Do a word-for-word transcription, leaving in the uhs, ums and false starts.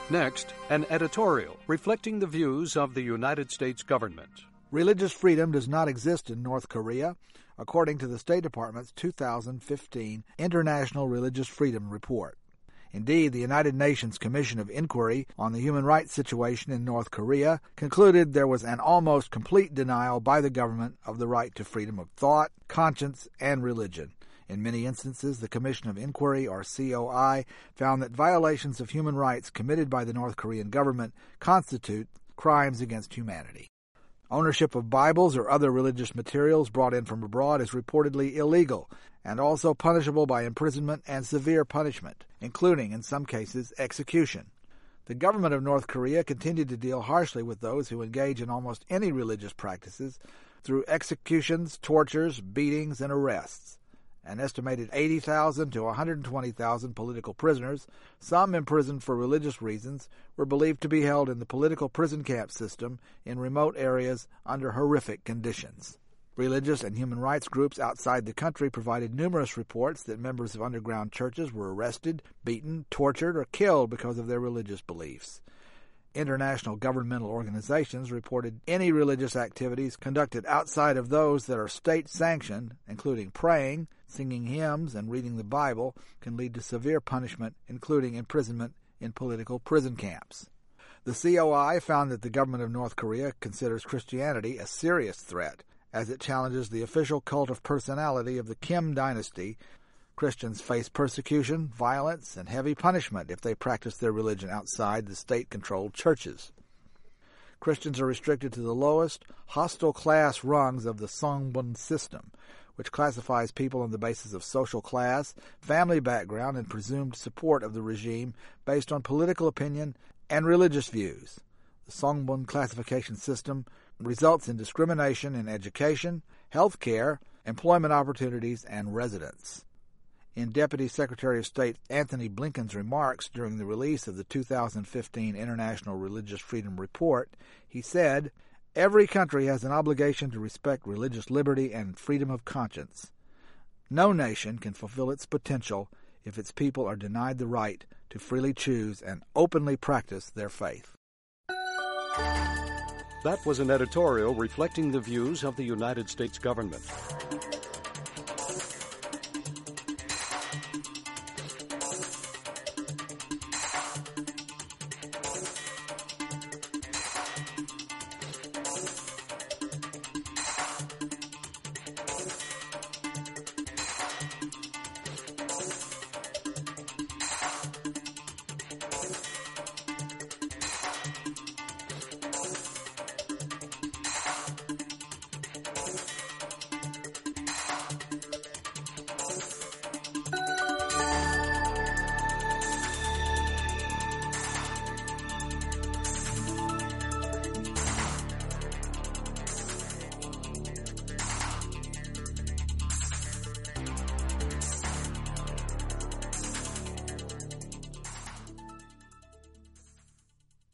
Next, an editorial reflecting the views of the United States government. Religious freedom does not exist in North Korea, according to the State Department's two thousand fifteen International Religious Freedom Report. Indeed, the United Nations Commission of Inquiry on the Human Rights Situation in North Korea concluded there was an almost complete denial by the government of the right to freedom of thought, conscience, and religion. In many instances, the Commission of Inquiry, or C O I, found that violations of human rights committed by the North Korean government constitute crimes against humanity. Ownership of Bibles or other religious materials brought in from abroad is reportedly illegal and also punishable by imprisonment and severe punishment, including, in some cases, execution. The government of North Korea continued to deal harshly with those who engage in almost any religious practices through executions, tortures, beatings, and arrests. An estimated eighty thousand to one hundred twenty thousand political prisoners, some imprisoned for religious reasons, were believed to be held in the political prison camp system in remote areas under horrific conditions. Religious and human rights groups outside the country provided numerous reports that members of underground churches were arrested, beaten, tortured, or killed because of their religious beliefs. International governmental organizations reported any religious activities conducted outside of those that are state-sanctioned, including praying, singing hymns, and reading the Bible, can lead to severe punishment, including imprisonment in political prison camps. The C O I found that the government of North Korea considers Christianity a serious threat, as it challenges the official cult of personality of the Kim dynasty. Christians face persecution, violence, and heavy punishment if they practice their religion outside the state-controlled churches. Christians are restricted to the lowest, hostile class rungs of the Songbun system, which classifies people on the basis of social class, family background, and presumed support of the regime based on political opinion and religious views. The Songbun classification system results in discrimination in education, health care, employment opportunities, and residence. In Deputy Secretary of State Anthony Blinken's remarks during the release of the two thousand fifteen International Religious Freedom Report, he said, "Every country has an obligation to respect religious liberty and freedom of conscience. No nation can fulfill its potential if its people are denied the right to freely choose and openly practice their faith." That was an editorial reflecting the views of the United States government.